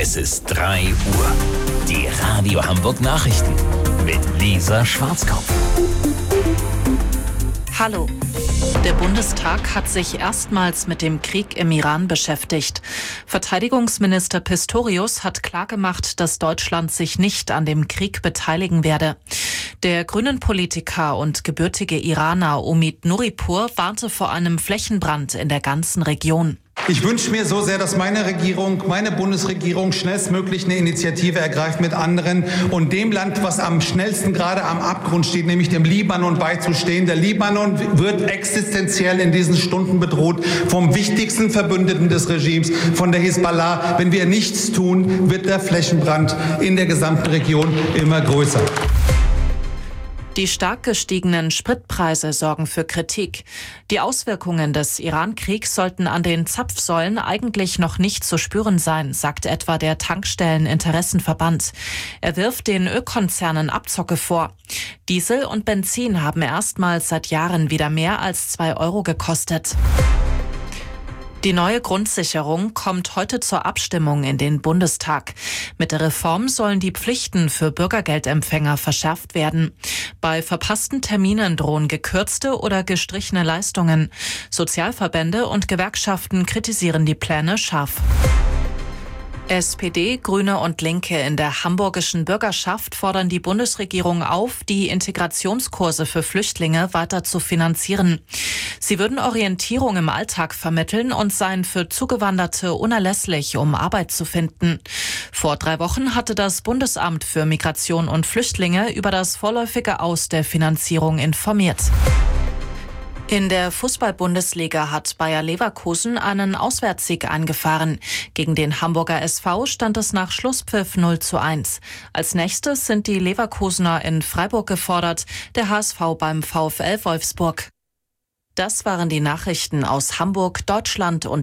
Es ist 3 Uhr. Die Radio Hamburg Nachrichten mit Lisa Schwarzkopf. Hallo. Der Bundestag hat sich erstmals mit dem Krieg im Iran beschäftigt. Verteidigungsminister Pistorius hat klargemacht, dass Deutschland sich nicht an dem Krieg beteiligen werde. Der Grünen-Politiker und gebürtige Iraner Omid Nuripur warnte vor einem Flächenbrand in der ganzen Region. Ich wünsche mir so sehr, dass meine Bundesregierung schnellstmöglich eine Initiative ergreift mit anderen und dem Land, was am schnellsten gerade am Abgrund steht, nämlich dem Libanon, beizustehen. Der Libanon wird existenziell in diesen Stunden bedroht vom wichtigsten Verbündeten des Regimes, von der Hisbollah. Wenn wir nichts tun, wird der Flächenbrand in der gesamten Region immer größer. Die stark gestiegenen Spritpreise sorgen für Kritik. Die Auswirkungen des Iran-Kriegs sollten an den Zapfsäulen eigentlich noch nicht zu spüren sein, sagt etwa der Tankstellen-Interessenverband. Er wirft den Ölkonzernen Abzocke vor. Diesel und Benzin haben erstmals seit Jahren wieder mehr als 2 Euro gekostet. Die neue Grundsicherung kommt heute zur Abstimmung in den Bundestag. Mit der Reform sollen die Pflichten für Bürgergeldempfänger verschärft werden. Bei verpassten Terminen drohen gekürzte oder gestrichene Leistungen. Sozialverbände und Gewerkschaften kritisieren die Pläne scharf. SPD, Grüne und Linke in der hamburgischen Bürgerschaft fordern die Bundesregierung auf, die Integrationskurse für Flüchtlinge weiter zu finanzieren. Sie würden Orientierung im Alltag vermitteln und seien für Zugewanderte unerlässlich, um Arbeit zu finden. Vor 3 Wochen hatte das Bundesamt für Migration und Flüchtlinge über das vorläufige Aus der Finanzierung informiert. In der Fußball-Bundesliga hat Bayer Leverkusen einen Auswärtssieg eingefahren. Gegen den Hamburger SV stand es nach Schlusspfiff 0:1. Als nächstes sind die Leverkusener in Freiburg gefordert, der HSV beim VfL Wolfsburg. Das waren die Nachrichten aus Hamburg, Deutschland und